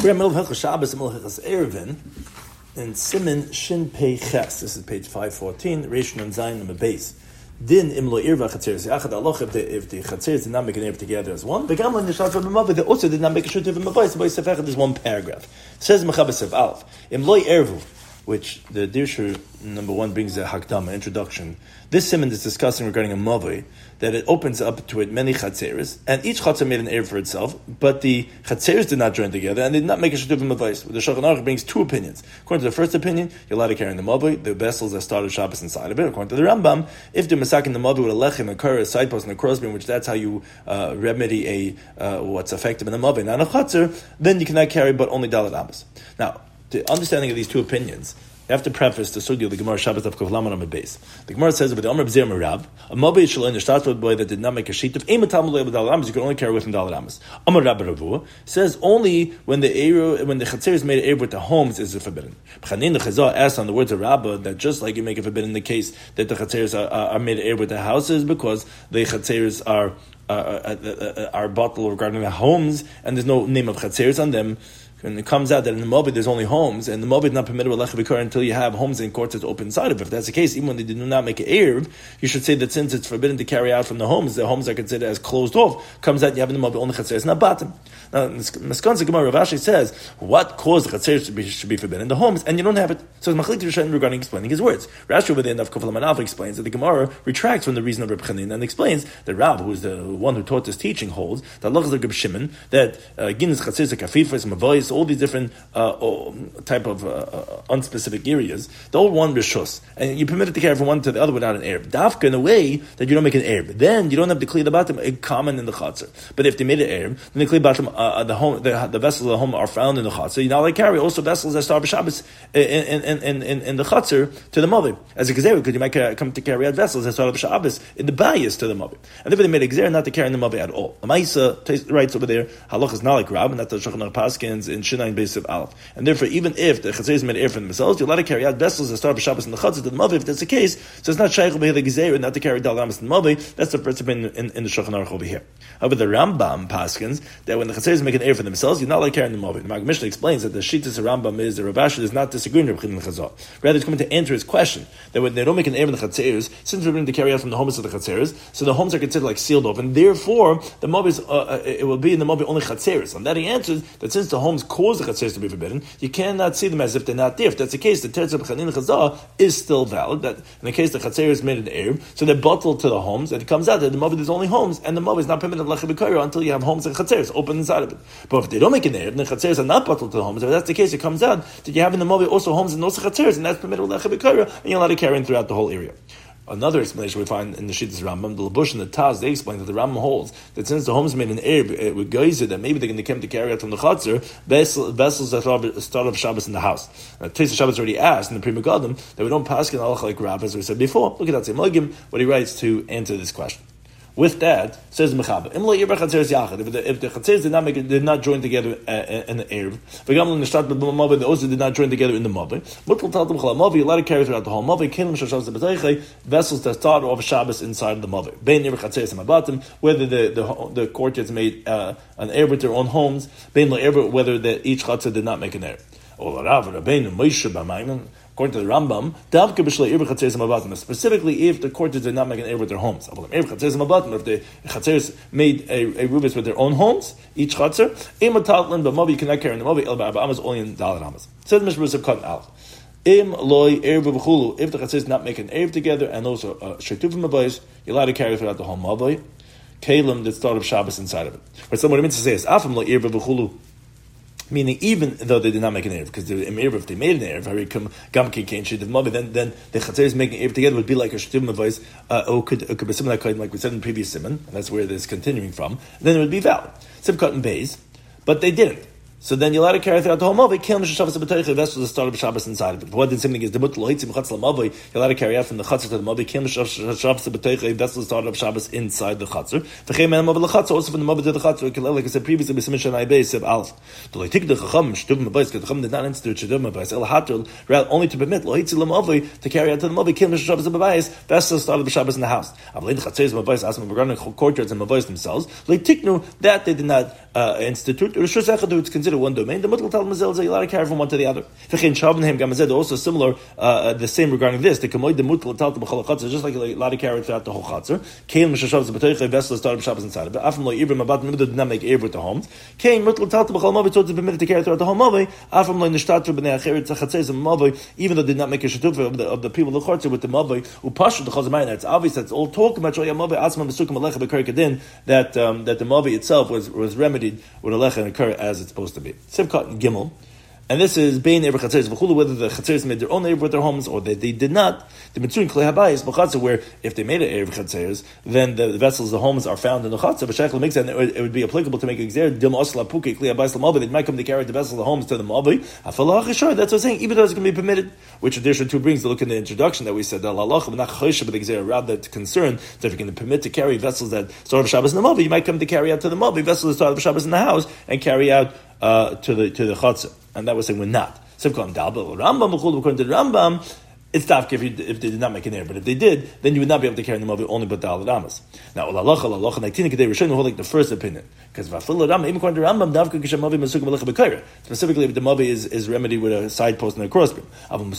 We're in the middle of Hilchos Shabbos and Hilchos Eruvin in Siman Shin Pei Ches. This is page 514. Reish Nun Zayin Number Base. Din imlo irva chatzeres yachad aloch if the chatzeres did not make an erev together as one. The gamla in the shot from the mother they also did not make a shut of a mavais. The Bais Sefechad is one paragraph. Says Mechabesev Alf imlo ervu, which the Dirshu number 1 brings a hakdama introduction. This siman is discussing regarding a mavai that it opens up to it many chatzeres, and each chatzer made an erev for itself, but the chatzeres did not join together and did not make a shut of a mavais. The Shulchan Aruch brings two opinions. According to the first opinion, you're allowed to carry in the mavai the vessels that started Shabbos inside of it. According to the Rambam, if the masak in the mavai with a lechem, a kar, a side post, and a crossbeam, which that's how you remedy what's effective in the mavai, not a chatzer, then you cannot carry but only dalat amas. Now, the understanding of these two opinions, you have to preface the sugya of the Gemara Shabbos of Kavlaman on the base. The Gemara says, "But the Amr B'Zir Merab, a mobile shall in the shtatford boy that did not make a sheet of ematam le'el b'dal amas, you can only carry with him dal amas." Amr Rabbi Ravu says only when the chatzeres made an erev with the homes is it forbidden. B'chanin the Chazal asked on the words of Rabbah that just like you make it forbidden in the case that the chatzeres are made an erev with the houses because the chatzeres are bottled regarding the homes and there's no name of chatzeres on them. And it comes out that in the Moabit there's only homes, and the Moabit is not permitted with Lecha B'Kar until you have homes and courts that's open inside of it. If that's the case, even when they do not make an Erev, you should say that since it's forbidden to carry out from the homes are considered as closed off. Comes out you have in the Moabit only Chatzeres, not bottom. Now, Meskanza Gemara Rav Ashi says, what caused the Chatzeres should be forbidden? The homes, and you don't have it. So it's Machlik Rishayin regarding explaining his words. Rashi over the end of Kufal Manav explains that the Gemara retracts from the reason of Reb Chanin and explains that Rab, who is the one who taught this teaching, holds that Allah is like Reb Shimon, that Guinness Chatzeres, Kafifas, Mavois, all these different type of unspecific areas, the old one rishus, and you permit it to carry from one to the other without an erev. Dafka in a way that you don't make an erev. Then you don't have to clear the bottom, common in the chatzar. But if they made an erev, then the clear bottom, the vessels of the home are found in the chatzar. You now like carry also vessels that start Shabbos in the chatzar to the mother as a gezer, because you might come to carry out vessels that start Shabbos in the bayis to the mother. And therefore they made a gezer not to carry in the mother at all. The Maisa writes over there, halach is not like Rab, and that's the Shulchan Aruch Paskins in Shinayin Beis of Aleph. And therefore, even if the Chatzeres made air for themselves, you're allowed to carry out vessels that start Shabbos in the Chatzah to the Mavi. If that's the case, so it's not Shaykh over here the Gezer, not to carry Dal Amas in the Mavi. That's the first opinion in the Shulchan Aruch over here. However, the Rambam paskins that when the Chatzeres make an air for themselves, you're not allowed to carry in the Mavi. The Maggid Mishnah explains that the Shittas of Rambam is the Rav Ashi is not disagreeing with Reb Chanin Chazal. Rather, it's coming to answer his question that when they don't make an air in the Chatzeres, since we're going to carry out from the homes of the Chatzeres, so the homes are considered like sealed off, and therefore the Mavi it will be in the Mavi only Chatzeres. And that he answers that since the homes cause the Chatzeres to be forbidden, you cannot see them as if they're not there. If that's the case, the Teretz of Chanin Chazal is still valid. That in the case the Chatzeres made an erev, so they're bottled to the homes, and it comes out that the Mavi is only homes, and the Mavi is not permitted Lecha B'Kar until you have homes and Chatzeres open inside of it. But if they don't make an erev, the Chatzeres are not bottled to the homes. If that's the case, it comes out that you have in the Mavi also homes and also Chatzeres, and that's permitted Lecha B'Kar, and you're allowed to carry in throughout the whole area. Another explanation we find in the Shittas Rambam, the Labush and the Taz, they explain that the Rambam holds that since the homes made an erev with geyser, that maybe they're going to come to carry out from the Chatzar vessels that start off Shabbos in the house. Taisa Shabbos already asked in the Pri Megadim that we don't pass in halacha like Rav, as we said before. Look at that Tzimagim, what he writes to answer this question. With that, says Mechaber, if the Chatzeres did not join together in the Erev, they also did not join together in the Mavi, you're allowed to carry throughout the whole Mavi, vessels that start off Shabbos inside the Mavi. Whether the courtyards made an Erev with their own homes, whether each Chatzer did not make an Erev. According to the Rambam, specifically if the courtyards did not make an erev with their homes. If the Chatzeres made a rubis with their own homes, each Chatzer, but Mavi you cannot carry in the Mavi, only in Dalet Amas. Says Mishra of Katan Al. If the Chatzeres did not make an erev together, and also Shetuvim Mabayis, you're allowed to carry throughout the whole Mavi, Kalim that start of Shabbos inside of it. But someone means to say is Afam lo erev v'chulu. Meaning, even though they did not make an erev, because if they made an erev, then the Chatzeres making an erev together would be like a shtiv mavais, or could be similar like we said in the previous simon, and that's where this is continuing from. Then it would be valid. Simchat and Beis, but they didn't. So then you're allowed to carry throughout the whole Mavi, kill Shabbos B'Teicha, vessels that start of Shabbos inside of it. What then something is the Mut Lohitzim Chatzal Mavi, you're allowed to carry out from the Chatzar to the Mavi, kill Shabbos B'Teicha, vessels that start of Shabbos inside the Chatzar. V'chein men Mavi l'Chatzar, also from the Mavi to the Chatzar, like I said previously, B'Simin Shanai Beis of Alf. The Lohitik the Chacham, Shtuv Mabais, the Chacham did not institute Shtuv Mabais, El Hatrul, only to permit Lohitzim Mavi to carry out to the Mavi, kill Shabbos B'Teicha, vessels start of Shabbos in the house. Avlein Chatzeres Mabais, ask them regarding courtyards and Mabais themselves, Lohitiknu, that they did not institute, or Rishus Echadu, it's considered consider one domain, the mutal tal mazel you're allowed to carry from one to the other. Also similar, the same regarding this. The kamoid the mutal tal b'chol chatzar, just like you're allowed to carry throughout the whole chatzar. Kain mishashavs b'toich vessel started b'shabbos inside of it. After lo ibrim abad midah did not make erev with the homes. Kain mutal tal b'chol mavi told to be permitted to carry throughout the whole mavi. After lo nishtat b'nei acheret chatzes mavi, even though they did not make a shatufa of the people of the chatzar with the mavi who pashed the chazamayna. It's obvious that's all talk about shoya mavi asman b'sukim alecha b'karikadin that the mavi itself was remedied with a lecha and occur as it's supposed to be. Sivkat and Gimel. And this is Bein Erev Chatzeres V'chulu, whether the Chatzeres made their own Erev with their homes or they did not. The Mitzvah Klei Habayis B'Chatzer, where if they made an Erev Chatzeres, then the vessels, the homes are found in the Chatzer. But Shechel makes that it would be applicable to make an Xer Dilma Osla Puke Klei Habayis L'Mavi. They might come to carry the vessels, the homes to the Mavi. Afalah Chishar. That's what I'm saying. Even though it's going to be permitted, which addition two brings to look in the introduction that we said that Allah but not Choshe, but the Xer rather concerned that if you're going to permit to carry vessels that start of Shabbos in the Mavi, you might come to carry out to the Mavi vessels that start of Shabbos in the house and carry out to the Chatzer. And that was saying we're not. According to the Rambam, it's tough if they did not make an error. But if they did, then you would not be able to carry the Mavi only but the Alamas. Now, like the first opinion. Because even according to Rambam, specifically if the Mavi is remedied with a side post and a crossbeam.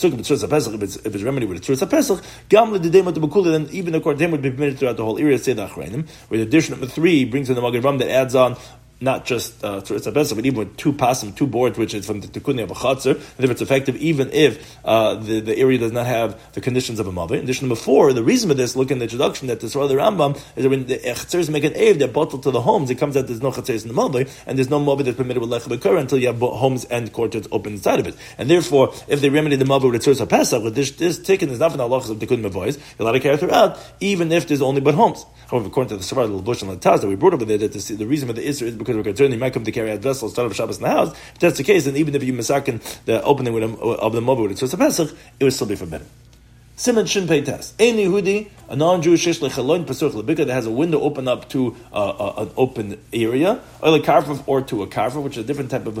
If it's remedied with a Tzurza Pesach, then even according to him would be permitted throughout the whole area, say the Achrayim. With addition number 3 brings in the Magen Ram that adds on not just Tzurza Pesach, but even with two boards, which is from the Tikkunim of a Chatzar, and if it's effective, even if the area does not have the conditions of a Mavi. Addition number 4, the reason for this, look in the introduction, that the Surah of the Rambam, is that when the Chatzeres make an Erev, they're bottled to the homes, it comes out there's no Chatzeres in the Mavi, and there's no Mavi that's permitted with Lecha B'Kara until you have homes and courtyards open inside of it. And therefore, if they remedy the Mavi with a Tzurza Pesach, with this tikkun is not from the halachas of Tikkunim Avois, you're allowed to carry throughout, even if there's only but homes. However, according to the Surah of the Bush and Lataz that we brought over there, that the reason for the Isra is because we're concerned you might come to carry out vessels, start of Shabbos in the house. If that's the case, then even if you masakin the opening of the Mavi with a Tzurza Pesach, it would still be forbidden. Simon Shin Pei Test. Any Yehudi, a non-Jewish Shechalon Pasuch Lebika that has a window open up to an open area, or to a karfa, which is a different type of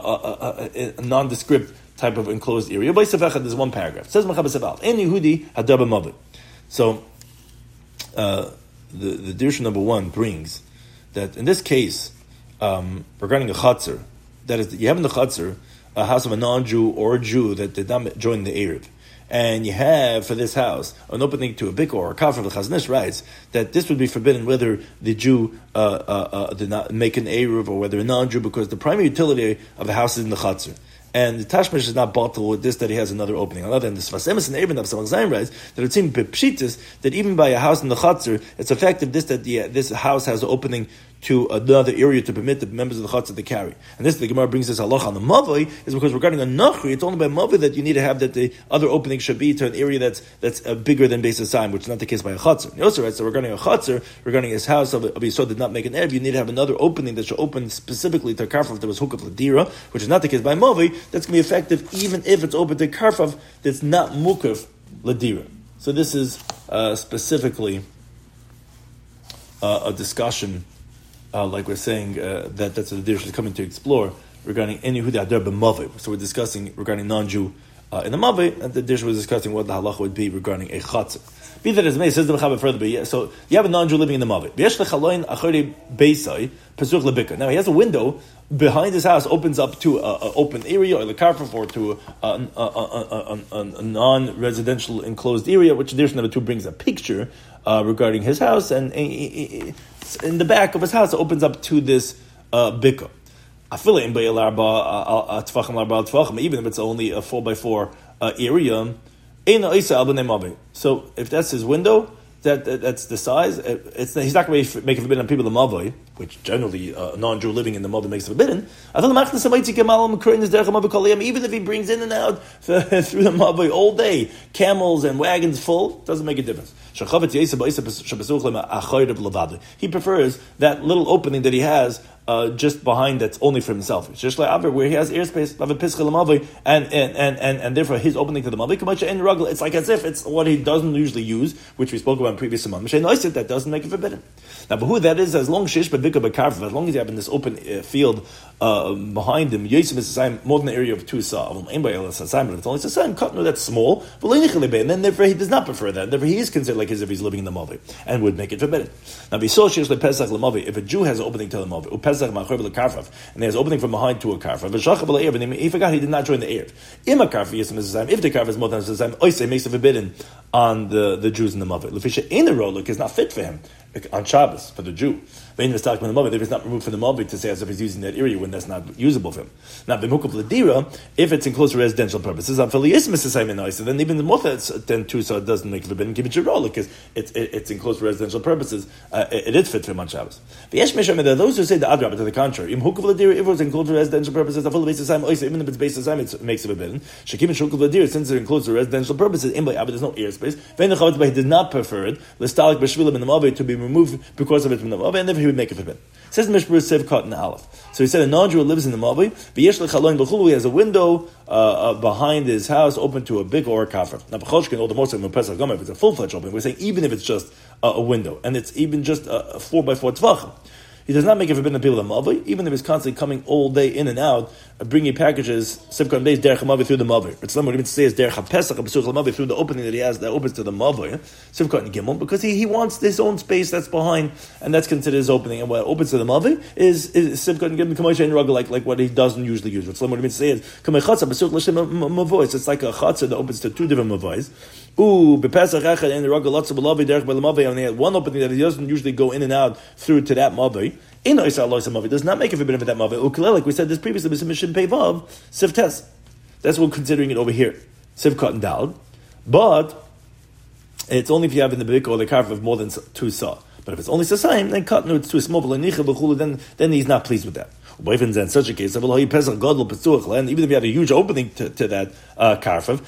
a nondescript type of enclosed area. By Sefechad, there's one paragraph. It says Machabas Abal. Any Yehudi Hadaba Mavi. So the Dirshu number 1 brings that in this case, regarding a Chatzar, that is, you have in the Chatzar a house of a non-Jew or a Jew that did not join the Erev. And you have for this house an opening to a bikkur or a kafir. The Chazon Ish writes that this would be forbidden whether the Jew did not make an eruv or whether a non-Jew, because the primary utility of the house is in the chatzar. And the Tashmish is not bottled with this, that he has another opening. On the other hand, the Sfas Emes and Eben of Samach Zayin writes that it seems Pshitis that even by a house in the Chatzar, it's effective this house has an opening to another area to permit the members of the Chatzar to carry. And this, the Gemara brings this halacha on the Mavi, is because regarding a Nachri, it's only by Mavi that you need to have that the other opening should be to an area that's bigger than Beis Hasayim, which is not the case by a Chatzar. He also writes that regarding a Chatzar, regarding his house of Yisod did not make an Erev, you need to have another opening that should open specifically to a Karfaf that was hooked up Ladira, which is not the case by Mavi. That's going to be effective even if it's open to Karfaf that's not Mukaf Ladira. So this is specifically a discussion, like we're saying, that's what the Dirshu is coming to explore regarding any Yehuda Adar b'Mavi. So we're discussing regarding non-Jew in the Mavi, and the Dirshu was discussing what the halacha would be regarding a Chatzar. Be that as may, says the Mechaber further, but yeah, so you have a non-Jew living in the Mavi. Now he has a window behind his house, opens up to an open area, or the carpet, or to a non-residential enclosed area, which Dirshu number 2 brings a picture regarding his house, and in the back of his house it opens up to this bikkur. Even if it's only a 4x4 area. So if that's his window, that's the size. He's not going to make it forbidden on people in the Mavoi, which generally a non-Jew living in the Mavoi makes it forbidden. Even if he brings in and out through the Mavoi all day, camels and wagons full, doesn't make a difference. He prefers that little opening that he has just behind, that's only for himself. It's just like Aver, where he has airspace, and therefore his opening to the Mavi, it's like as if it's what he doesn't usually use, which we spoke about in previous months. That doesn't make it forbidden. Now, but who that is, as long as you have in this open field behind him, more than the area of 2 sa, but it's only Sasayim, that's small, and then therefore he does not prefer that. Therefore he is considered like as if he's living in the Mavi, and would make it forbidden. Now, if a Jew has an opening to the Mavi, Pesach ma'achor l'karfav, and there's opening from behind to a karfav. V'shachar b'la'erev, and he forgot he did not join the erev. Im a karfav yisem mesasayim. If the karfav is more than mesasayim, oisei makes it forbidden on the Jews in the Mavit. L'fisha in a rolik is not fit for him on Shabbos for the Jew. If it's not removed from the Mavit to say as if he's using that area when that's not usable for him. Now, b'mukav l'dira, if it's enclosed for residential purposes, on filiism mesasayim and oisei, then even the more than two, so it doesn't make it forbidden. Give it your rolik because it's enclosed for residential purposes. It is fit for him on Shabbos. There are those who say the adrab, to the contrary. If it was enclosed for residential purposes, even if it's based on it makes it forbidden. Since it includes for residential purposes, there's no airspace. He did not prefer it to be removed because of it from the Mavi, and therefore he would make it forbidden. Says the Mishmur Sev Kat in Aleph. So he said a non-Jew lives in the Mavi. He has a window behind his house open to a big or a kafir. Now, all the more so if it's a full-fledged opening, we're saying even if it's just a window, and it's even just a 4x4 tvachim. He does not make it forbidden to people in Mavi, even if he's constantly coming all day in and out, bringing packages, Sivkon Beis derech Mavi through the Mavi. It's what even says derech HaPesach HaBesuch Mavi through the opening that he has that opens to the Mavi, Sivkon Gimel, because he wants his own space that's behind, and that's considered his opening. And what opens to the Mavi is Sivkon Gimel Kamoisha and Rugga, like what he doesn't usually use. What even says Kamei Chatza Besuch L'Shem Mavois. It's like a Chatza that opens to two different Mavois. Bepesach Echad and the Rugga Lotza B'Lavi derech B'Lamavi, and he had one opening that he doesn't usually go in and out through to that Mavi. In Oisa Loisa Mavi does not make it forbidden for that Mavi. Ukulele, like we said this previously, B'Simishin Peivav, Siv Tes. That's what we're considering it over here. Siv Kat and Dal. But it's only if you have in the B'Dik or the Karf of more than 2 Sa. But if it's only Sasayim, then Kat, no, it's too small, then he's not pleased with that. In such a case, and even if you had a huge opening to that karfav,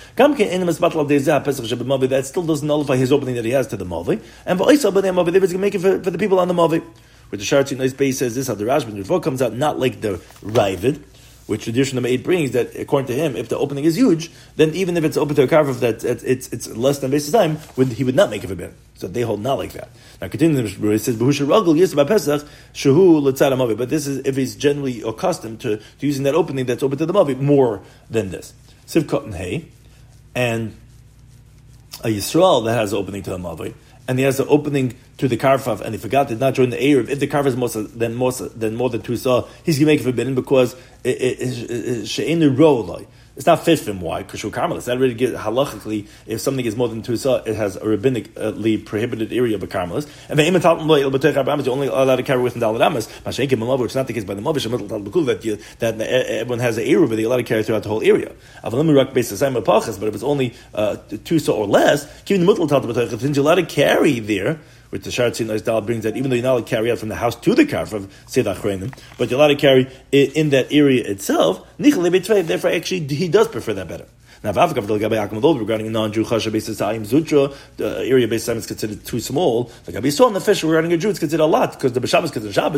that still doesn't nullify his opening that he has to the mavi. And for Isa, but mavi, they make it for the people on the mavi. Where the Sharti Nice Base says this, how the Rashban Rifo comes out not like the Ravid, which tradition number 8 brings, that according to him, if the opening is huge, then even if it's open to a karfav that it's less than basis time, he would not make it forbidden. So they hold not like that. Now continuing, it says Behusha Ragul Yisra Pesach Shehu L'Tzad Mavi. But this is if he's generally accustomed to using that opening that's open to the Mavi more than this. Sivkot and Hay, and a Yisrael that has an opening to the Mavi, and he has an opening to the karfav, and he forgot to not join the Erev. If the karfav is more than 2 saw, he's going to make it forbidden because she'enu ro'olai. It's not fit for him. Why? Because Karmelis. That really gets halachically, if something is more than 2 saw, it has a rabbinically prohibited area of a Karmelis. And the you're only allowed to carry with Dalad Amas. Which is not the case by the Mavish that everyone has an area, but they're allowed to carry throughout the whole area. But if it's only 2 saw or less, since you're allowed to carry there, which the Shartzin Dal brings that even though you're not allowed to carry out from the house to the karfav, say the achreinim, but you're allowed to carry it in that area itself, therefore actually he does prefer that better. Now, regarding a non-Jew, the area based on is considered too small. Like I saw in the fish regarding a Jew, it's considered a lot because the Shabbos,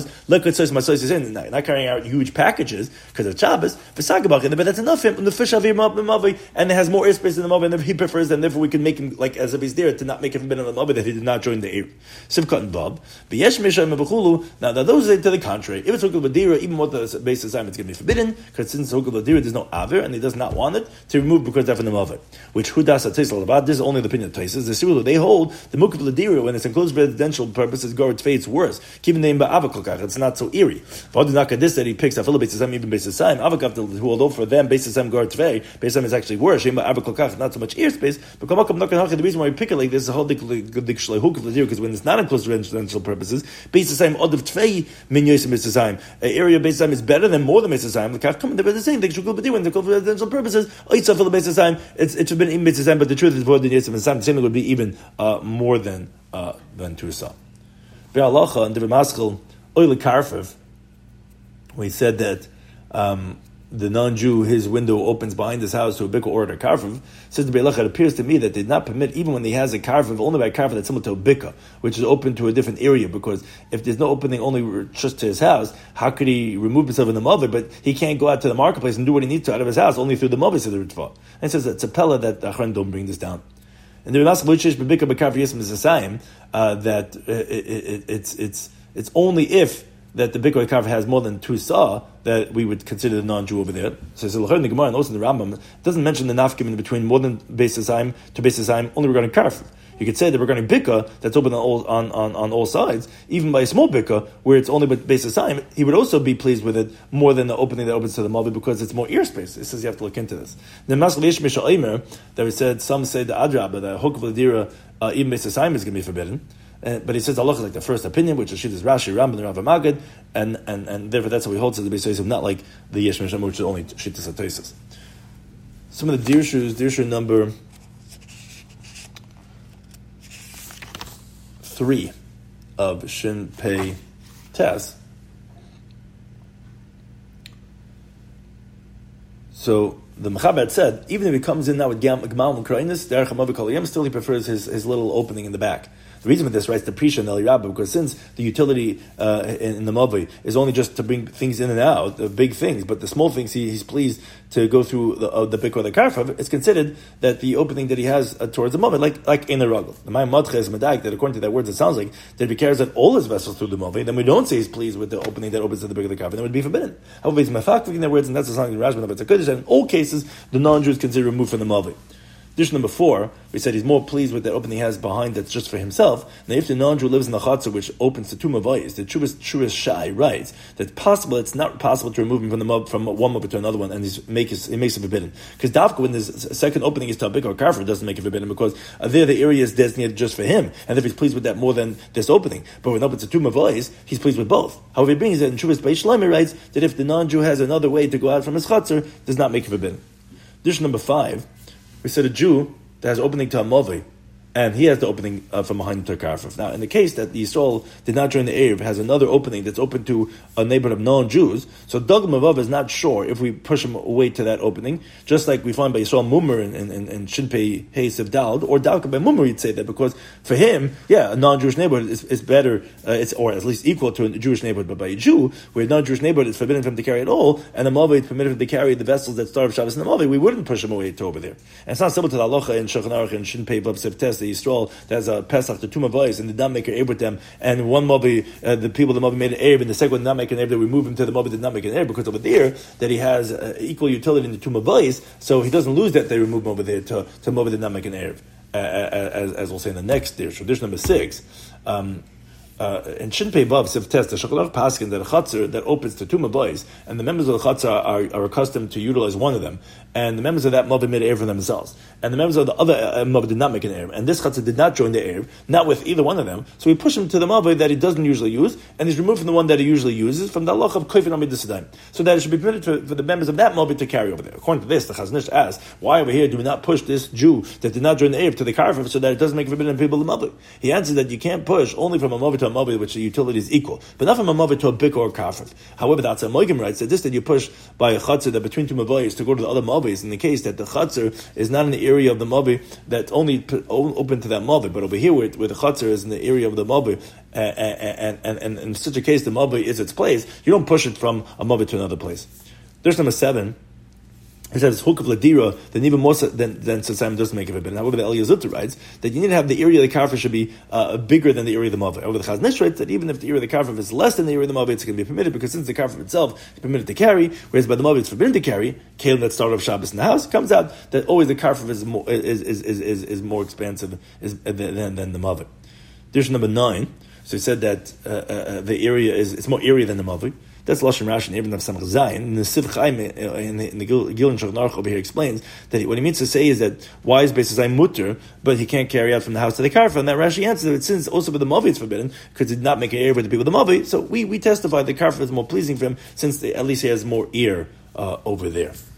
not carrying out huge packages because of Shabbos. But that's enough for him. The fish have and it has more airspace in the Mavi, and he prefers, and therefore we can make him like as if he's there to not make him forbidden in the Mavi that he did not join the area. Sivkot and Bob. Now those are to the contrary. If it's Hukul Badira, even what the basis time it's going to be forbidden because since Hukul Badira there's no Avir and he does not want it to remove because they're from the Mavi. Which Hudas Atisal about this is only the opinion of Taisus. The Sirulu they hold the Mukaf Ladira when it's enclosed residential purposes go its it's worse. Keeping the name by Avakokach, it's not so eerie. But this that he picks Afila basis time even basis time. Avakaf who although for them basis time guard Tvei, basis time is actually worse. Shema Avakokach, not so much ear space, but the reason why we pick it like this is a whole Dikshla Hukaf Ladira because when it's not enclosed residential purposes, basis time Odav Tvei Minyosim basis time. Area basis time is better than more than basis time. The Kaf come they're the same. They should go when they're called for residential purposes. Oitza basis time. It should be in mitzvah, but the truth is more than Yisrael. The same would be even more than Tusa. Be'alacha and the Maskil Oile Karfav. We said that the non-Jew, his window opens behind his house to a bikkur or a karfav. Says the Be'alacha, it appears to me that they did not permit even when he has a karfav, only by a karfav that's similar to a bikkur, which is open to a different area. Because if there's no opening only just to his house, how could he remove himself in the mother? But he can't go out to the marketplace and do what he needs to out of his house only through the mother. So the Ritva. And it says it's a pella that the Achron don't bring this down. And the Be'alacha Luchish B'bikkur B'karfav Yism is a sign that it's only if that the bikkur karf has more than 2 saw that we would consider the non-Jew over there. So in the Gemara and also in the Rambam, it doesn't mention the nafkim between more than Beis Hazaim to Beis Hazaim only regarding karf. You could say that regarding bika that's open on all sides, even by a small bika where it's only but base of time, he would also be pleased with it more than the opening that opens to the mavi because it's more ear space. It says you have to look into this. The that we said some say the adraba the hok v'ladira even base of time is going to be forbidden. But he says Allah is like the first opinion, which is Shittas Rashi, Rambam, and Rav Magid, and therefore that's what we hold to the Beis Yosef, not like the Yesh Misham, which is only Shittas HaTosfos. Some of the Dirshu number 3 of Shin Pei Tes. So the Mechaber said, even if he comes in now with Gmal and Krainis, Derech HaMavi Kol Yom, still he prefers his little opening in the back. The reason for this, writes the Prisha and Eli Rabbah, because since the utility in the Mavi is only just to bring things in and out, the big things, but the small things he's pleased to go through the Bik or the Karfav, it's considered that the opening that he has towards the Mavi, like in the Ruggle. The Mayim Madche is Medaik, that according to that words, it sounds like that if he carries out all his vessels through the Mavi, then we don't say he's pleased with the opening that opens to the Bik of the Karfav, then it would be forbidden. However, he's Mefakvik in their words, and that's the something in Rashba, but it's a Kiddush, and in all cases, the non-Jew is considered removed from the Mavi. Dish number 4, we said he's more pleased with the opening he has behind that's just for himself. Now, if the non-Jew lives in the Chatzah, which opens to two Mavayis, the Chuvas Shai writes that it's not possible to remove him from one Mavah to another one, and he makes it forbidden. Because Davka, when this second opening is to a big or Karfir, doesn't make it forbidden, because there the area is designated just for him, and if he's pleased with that more than this opening. But when it opens to two Mavayis, he's pleased with both. However, it brings that in Chuvas Beis Shlomi writes that if the non-Jew has another way to go out from his Chatzah, does not make it forbidden. Dish number 5, we said a Jew that has opening to a Mavi, and he has the opening from behind the Karfif. Now, in the case that the Yisrael did not join the Erev, has another opening that's open to a neighborhood of non-Jews, so Dagam Avav is not sure if we push him away to that opening, just like we find by Yisrael Mummer in Shinpei Hayes of Dald, or Dalka by Mummer, you'd say that, because for him, a non-Jewish neighborhood is better, or at least equal to a Jewish neighborhood, but by a Jew, where a non-Jewish neighborhood is forbidden for him to carry at all, and the Mavi is permitted him to carry the vessels that starve Shabbos in the Mavi, we wouldn't push him away to over there. And it's not similar to the halacha in Shulchan Aruch and Shinpei Vav Seftes, the Yisrael that has a Pesach to two Mavayis, and the Dam make an Erev with them, and one Mavi, the people of the Mavi made an Erev, and the second one did not make an Erev, they remove him to the Mavi did not make an Erev, because over there, that he has equal utility in the two Mavayis, so he doesn't lose that they remove him over there to Mavi did not make an Erev, as we'll say in the next tradition number 6. In Shinpei Vav Seftes, the Shulchan Aruch Paskin that a Chatzar that opens to two Mavayis, and the members of the Chatzar are accustomed to utilize one of them, and the members of that Mavi made an Erev for themselves, and the members of the other Mavi did not make an Erev, and this Chatzar did not join the Erev, not with either one of them, so we push him to the Mavi that he doesn't usually use, and he's removed from the one that he usually uses, from the halacha of Koifin Amid D'Sidayim, so that it should be permitted for the members of that Mavi to carry over there. According to this, the Chazon Ish asks, why over here do we not push this Jew that did not join the Erev to the Karfif so that it doesn't make forbidden people the Mavi? He answered that you can't push only from a Mavi to a Mavi, which the utility is equal, but not from a Mavi to a Bik or a Karfif. However, the Atzah Moigim writes that you push by a Chatzar that between two Mavayis to go to the other Mavis, in the case that the Chatzar is not in the area of the Mavi that's only open to that Mavi, but over here where the Chatzar is in the area of the Mavi, and in such a case the Mavi is its place, you don't push it from a Mavi to another place. There's number 7. He says hook of ladira, then even more than Sasam doesn't make it forbidden. However, the Eliyazutta writes that you need to have the area of the Karfif should be bigger than the area of the Mavi. However, the Chazon Ish writes that even if the area of the Karfif is less than the area of the Mavi, it's going to be permitted, because since the Karfif itself is permitted to carry, whereas by the Mavi it's forbidden to carry, Kalim that started of Shabbos in the house, it comes out that always the Karfif is more expansive than the Mavi. Dish number 9. So he said that the area it's more area than the Mavi. That's Lashon Rashi and Ibn of Samach Zayin. And the Siv Chaim in the Gilin Shulchan Aruch over here explains that what he means to say is that why is Beis Zayin mutter, but he can't carry out from the house to the Karfif. And that Rashi answers that since also with the Mavi it's forbidden, because he did not make an ear with the people of the Mavi, so we testify the Karfif is more pleasing for him, since at least he has more ear over there.